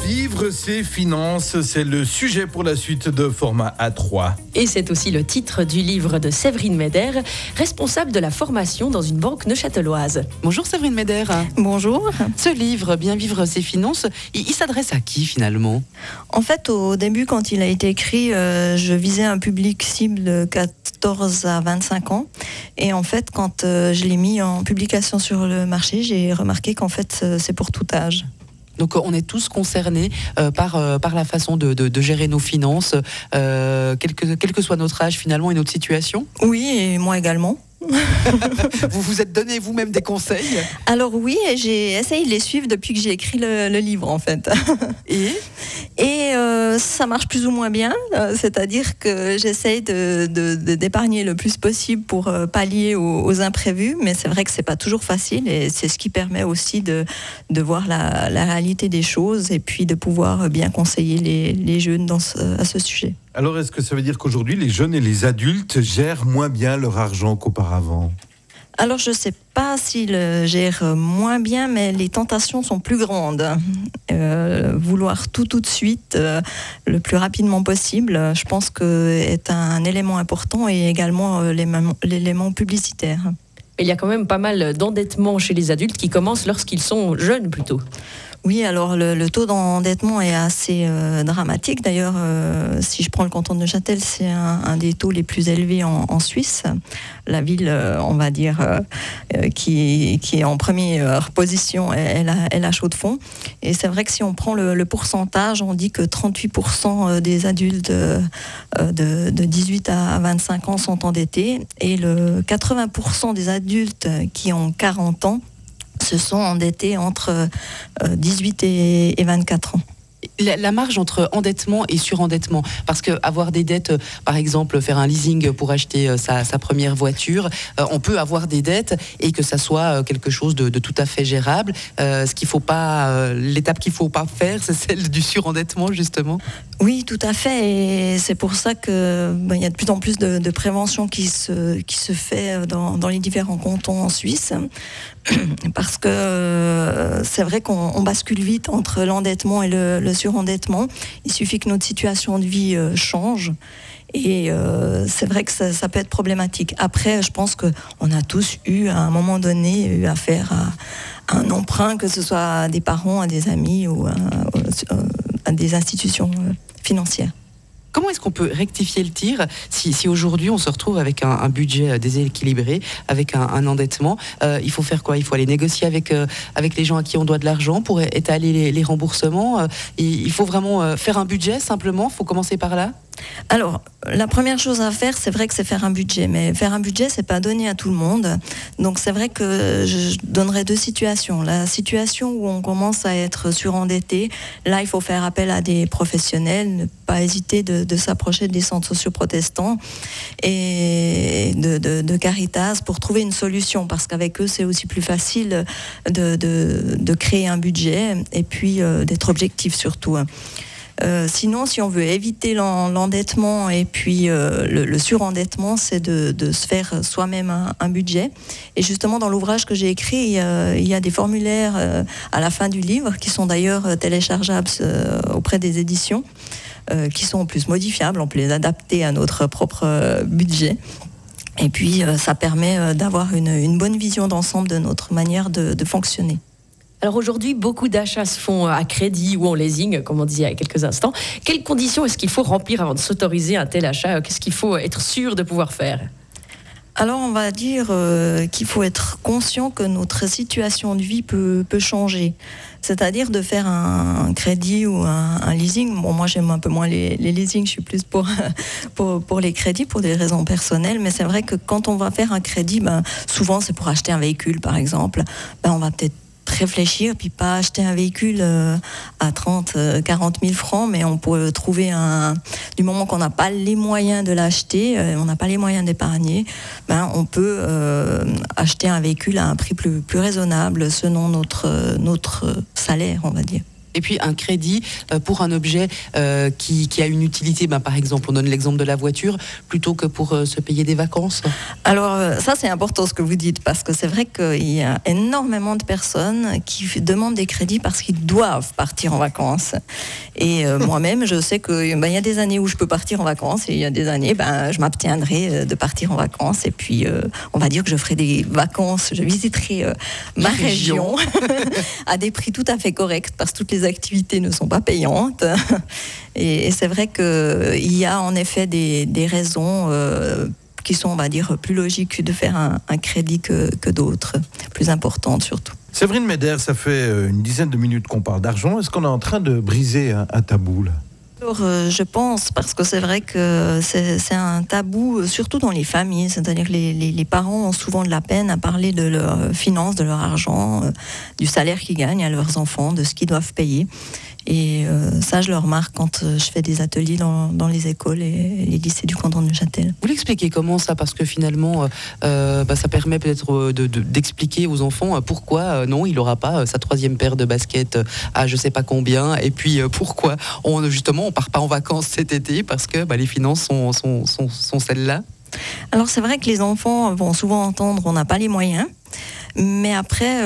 vivre ses finances, c'est le sujet pour la suite de Format A3. Et c'est aussi le titre du livre de Séverine Meder, responsable de la formation dans une banque neuchâteloise. Bonjour Séverine Meder. Bonjour. Ce livre, Bien vivre ses finances, il s'adresse à qui finalement ? En fait, au début, quand il a été écrit, je visais un public cible de 14 à 25 ans. Et en fait, quand je l'ai mis en publication sur le marché, j'ai remarqué qu'en fait, c'est pour tout âge. Donc on est tous concernés par la façon de gérer nos finances, quel que soit notre âge finalement et notre situation. Oui, et moi également. Vous vous êtes donné vous-même des conseils ? Alors oui, j'ai essayé de les suivre depuis que j'ai écrit le livre en fait. Et ça marche plus ou moins bien, c'est-à-dire que j'essaye d'épargner le plus possible pour pallier aux imprévus, mais c'est vrai que c'est pas toujours facile et c'est ce qui permet aussi de voir la réalité des choses et puis de pouvoir bien conseiller les jeunes à ce sujet. Alors, est-ce que ça veut dire qu'aujourd'hui, les jeunes et les adultes gèrent moins bien leur argent qu'auparavant ? Alors, je ne sais pas s'ils gèrent moins bien, mais les tentations sont plus grandes. Vouloir tout de suite, le plus rapidement possible, je pense que est un élément important et également l'élément publicitaire. Il y a quand même pas mal d'endettement chez les adultes qui commencent lorsqu'ils sont jeunes plutôt. Oui, alors le taux d'endettement est assez dramatique. D'ailleurs, si je prends le canton de Neuchâtel, c'est un des taux les plus élevés en Suisse. La ville, on va dire, qui est en première position est la Chaux-de-Fonds. Et c'est vrai que si on prend le pourcentage, on dit que 38% des adultes de 18 à 25 ans sont endettés. Et 80% des adultes qui ont 40 ans se sont endettés entre 18 et 24 ans. La marge entre endettement et surendettement, parce qu'avoir des dettes, par exemple faire un leasing pour acheter sa première voiture, on peut avoir des dettes et que ça soit quelque chose de tout à fait gérable. L'étape qu'il ne faut pas faire, c'est celle du surendettement justement. Oui, tout à fait, et c'est pour ça que y a de plus en plus de prévention qui se fait dans les différents cantons en Suisse, parce que c'est vrai qu'on bascule vite entre l'endettement et le surendettement. Il suffit que notre situation de vie change. Et c'est vrai que ça peut être problématique. Après, je pense qu'on a tous à un moment donné, affaire à un emprunt, que ce soit à des parents, à des amis ou à des institutions financières. Comment est-ce qu'on peut rectifier le tir si aujourd'hui on se retrouve avec un budget déséquilibré, avec un endettement, il faut faire quoi ? Il faut aller négocier avec les gens à qui on doit de l'argent pour étaler les remboursements. Il faut vraiment faire un budget simplement, il faut commencer par là ? Alors, la première chose à faire, c'est vrai que c'est faire un budget. Mais faire un budget, c'est pas donné à tout le monde. Donc, c'est vrai que je donnerai deux situations. La situation où on commence à être surendetté, là, il faut faire appel à des professionnels, ne pas hésiter de s'approcher des centres sociaux protestants et de Caritas pour trouver une solution. Parce qu'avec eux, c'est aussi plus facile de créer un budget et puis d'être objectif surtout. Sinon, si on veut éviter l'endettement et puis le surendettement, c'est de se faire soi-même un budget. Et justement, dans l'ouvrage que j'ai écrit, il y a des formulaires à la fin du livre qui sont d'ailleurs téléchargeables auprès des éditions, qui sont en plus modifiables. On peut les adapter à notre propre budget. Et puis, ça permet d'avoir une bonne vision d'ensemble de notre manière de fonctionner. Alors aujourd'hui, beaucoup d'achats se font à crédit ou en leasing, comme on disait il y a quelques instants. Quelles conditions est-ce qu'il faut remplir avant de s'autoriser un tel achat ? Qu'est-ce qu'il faut être sûr de pouvoir faire ? Alors on va dire qu'il faut être conscient que notre situation de vie peut changer. C'est-à-dire de faire un crédit ou un leasing. Bon, moi j'aime un peu moins les leasings, je suis plus pour les crédits, pour des raisons personnelles. Mais c'est vrai que quand on va faire un crédit, souvent c'est pour acheter un véhicule par exemple. On va peut-être réfléchir, puis pas acheter un véhicule à 30, 40 000 francs, mais on peut trouver du moment qu'on n'a pas les moyens de l'acheter, on n'a pas les moyens d'épargner, on peut acheter un véhicule à un prix plus raisonnable selon notre salaire, on va dire. et puis un crédit pour un objet qui a une utilité, par exemple, on donne l'exemple de la voiture, plutôt que pour se payer des vacances. Alors ça c'est important ce que vous dites, parce que c'est vrai qu'il y a énormément de personnes qui demandent des crédits parce qu'ils doivent partir en vacances. Et moi-même, je sais qu'il y a des années où je peux partir en vacances et il y a des années, je m'abstiendrai de partir en vacances. Et puis, on va dire que je ferai des vacances, je visiterai ma région à des prix tout à fait corrects parce que toutes les activités ne sont pas payantes. Et c'est vrai qu'il y a en effet des raisons qui sont, on va dire, plus logiques de faire un crédit que d'autres, plus importantes surtout. Séverine Meder, ça fait une dizaine de minutes qu'on parle d'argent. Est-ce qu'on est en train de briser un tabou là ? Alors, je pense, parce que c'est vrai que c'est un tabou, surtout dans les familles, c'est-à-dire que les parents ont souvent de la peine à parler de leurs finances, de leur argent, du salaire qu'ils gagnent à leurs enfants, de ce qu'ils doivent payer. Et ça, je le remarque quand je fais des ateliers dans les écoles et les lycées du canton de Neuchâtel. Vous l'expliquez comment ça ? Parce que finalement, ça permet peut-être d'expliquer aux enfants pourquoi non, il n'aura pas sa 3e paire de baskets à je ne sais pas combien. Et puis pourquoi on ne part pas en vacances cet été parce que les finances sont celles-là. Alors c'est vrai que les enfants vont souvent entendre on n'a pas les moyens. Mais après,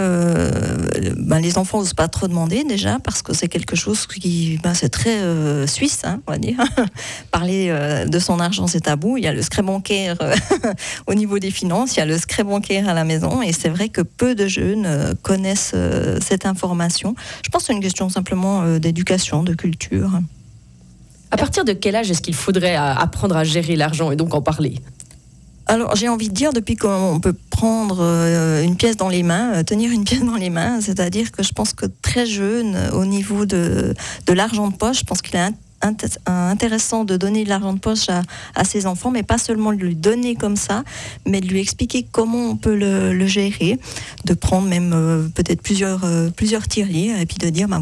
les enfants n'osent pas trop demander déjà parce que c'est quelque chose qui, c'est très suisse, on va dire. Parler de son argent, c'est tabou. Il y a le secret bancaire au niveau des finances, il y a le secret bancaire à la maison, et c'est vrai que peu de jeunes connaissent cette information. Je pense que c'est une question simplement d'éducation, de culture. À partir de quel âge est-ce qu'il faudrait apprendre à gérer l'argent et donc en parler ? Alors j'ai envie de dire, depuis qu'on peut prendre une pièce dans les mains, tenir une pièce dans les mains, c'est-à-dire que je pense que très jeune, au niveau de l'argent de poche, je pense qu'il est intéressant de donner de l'argent de poche à ses enfants, mais pas seulement de lui donner comme ça, mais de lui expliquer comment on peut le gérer, de prendre même peut-être plusieurs tirelires et puis de dire,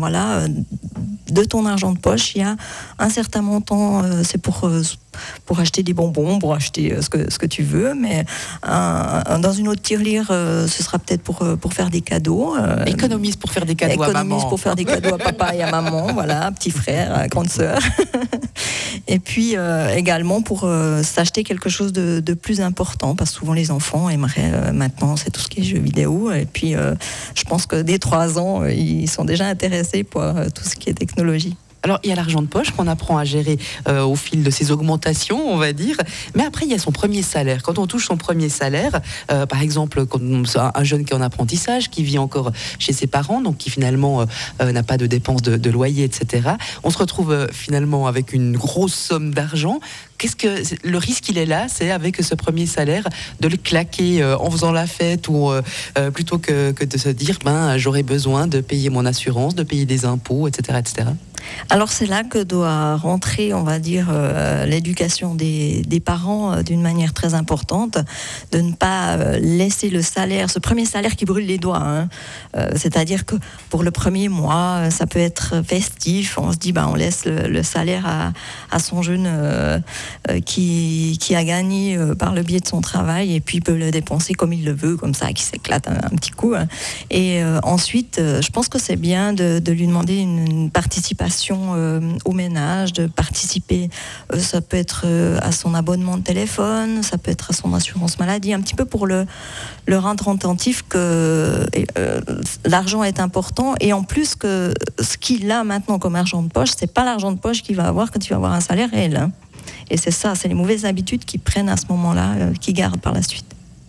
de ton argent de poche, il y a un certain montant, c'est pour acheter des bonbons, pour acheter ce que tu veux, mais dans une autre tirelire, ce sera peut-être pour faire des cadeaux. Économise pour faire des cadeaux à maman. Économise pour faire des cadeaux à papa et à maman, voilà, petit frère, à grande sœur. Et puis également pour s'acheter quelque chose de plus important, parce que souvent les enfants aimeraient, maintenant c'est tout ce qui est jeux vidéo, et puis je pense que dès 3 ans, ils sont déjà intéressés pour tout ce qui est technologie. Alors, il y a l'argent de poche qu'on apprend à gérer au fil de ses augmentations, on va dire. Mais après, il y a son premier salaire. Quand on touche son premier salaire, par exemple, quand un jeune qui est en apprentissage, qui vit encore chez ses parents, donc qui finalement n'a pas de dépenses de loyer, etc., on se retrouve finalement avec une grosse somme d'argent. Qu'est-ce que le risque il est là, c'est avec ce premier salaire de le claquer en faisant la fête ou plutôt que de se dire j'aurais besoin de payer mon assurance, de payer des impôts, etc., etc. Alors c'est là que doit rentrer, on va dire, l'éducation des parents d'une manière très importante, de ne pas laisser le salaire, ce premier salaire qui brûle les doigts. C'est-à-dire que pour le premier mois, ça peut être festif. On se dit, on laisse le salaire à son jeune qui a gagné par le biais de son travail, et puis il peut le dépenser comme il le veut, comme ça, qui s'éclate un petit coup. Et ensuite, je pense que c'est bien de lui demander une participation au ménage, de participer. Ça peut être à son abonnement de téléphone, ça peut être à son assurance maladie, un petit peu pour le rendre attentif que l'argent est important, et en plus que ce qu'il a maintenant comme argent de poche, c'est pas l'argent de poche qu'il va avoir quand il va avoir un salaire réel. Et c'est ça, c'est les mauvaises habitudes qui prennent à ce moment-là, qui gardent par la suite.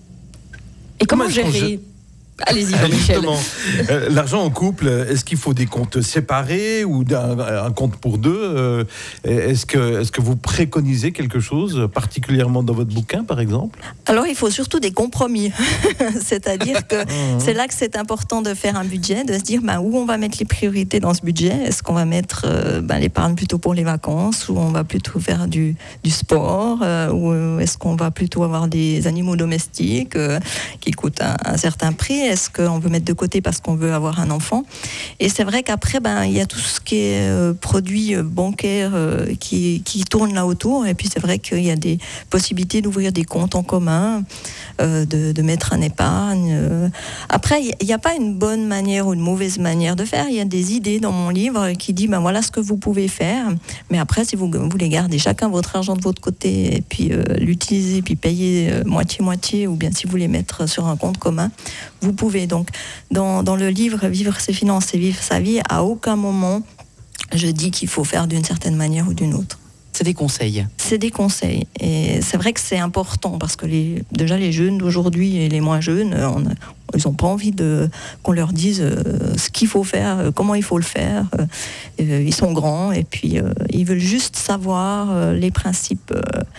Et comment gérer ? Allez-y, Jean-Michel. L'argent en couple, est-ce qu'il faut des comptes séparés ou un compte pour deux ? Est-ce que vous préconisez quelque chose, particulièrement dans votre bouquin, par exemple ? Alors, il faut surtout des compromis. C'est-à-dire que c'est là que c'est important de faire un budget, de se dire où on va mettre les priorités dans ce budget. Est-ce qu'on va mettre l'épargne plutôt pour les vacances, ou on va plutôt faire du sport, ou est-ce qu'on va plutôt avoir des animaux domestiques qui coûtent un certain prix ? est-ce qu'on veut mettre de côté parce qu'on veut avoir un enfant. Et c'est vrai qu'après, il y a tout ce qui est produits bancaires qui tournent là autour. Et puis c'est vrai qu'il y a des possibilités d'ouvrir des comptes en commun, de mettre un épargne. Après, il n'y a pas une bonne manière ou une mauvaise manière de faire. Il y a des idées dans mon livre qui dit voilà ce que vous pouvez faire. Mais après, si vous voulez garder chacun votre argent de votre côté et puis l'utiliser, puis payer moitié-moitié, ou bien si vous voulez mettre sur un compte commun, vous pouvez. Donc, dans le livre Vivre ses finances et vivre sa vie, à aucun moment je dis qu'il faut faire d'une certaine manière ou d'une autre. C'est des conseils. C'est des conseils. Et c'est vrai que c'est important parce que déjà les jeunes d'aujourd'hui et les moins jeunes, ils n'ont pas envie qu'on leur dise ce qu'il faut faire, comment il faut le faire. Ils sont grands et puis ils veulent juste savoir les principes.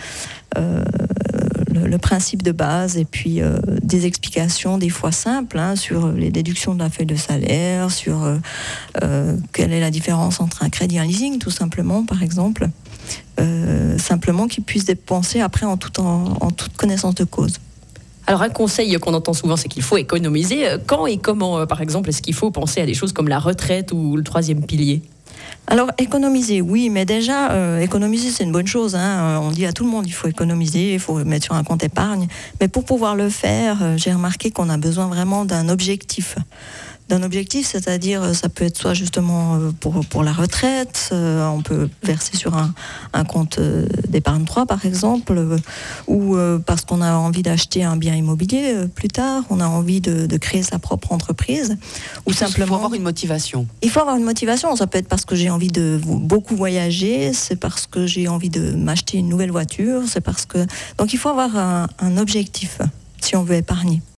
Le principe de base et puis des explications des fois simples sur les déductions de la feuille de salaire, sur quelle est la différence entre un crédit et un leasing tout simplement par exemple, simplement qu'ils puissent dépenser après en toute connaissance de cause. Alors un conseil qu'on entend souvent, c'est qu'il faut économiser. Quand et comment, par exemple, est-ce qu'il faut penser à des choses comme la retraite ou le troisième pilier ? Alors, économiser, oui, mais déjà, économiser, c'est une bonne chose. On dit à tout le monde, il faut économiser, il faut mettre sur un compte épargne. Mais pour pouvoir le faire, j'ai remarqué qu'on a besoin vraiment d'un objectif. C'est-à-dire, ça peut être soit justement pour la retraite, on peut verser sur un compte d'épargne 3 par exemple, ou parce qu'on a envie d'acheter un bien immobilier plus tard, on a envie de créer sa propre entreprise, ou simplement... Il faut avoir une motivation. Il faut avoir une motivation, ça peut être parce que j'ai envie de beaucoup voyager, c'est parce que j'ai envie de m'acheter une nouvelle voiture, c'est parce que... Donc il faut avoir un objectif si on veut épargner.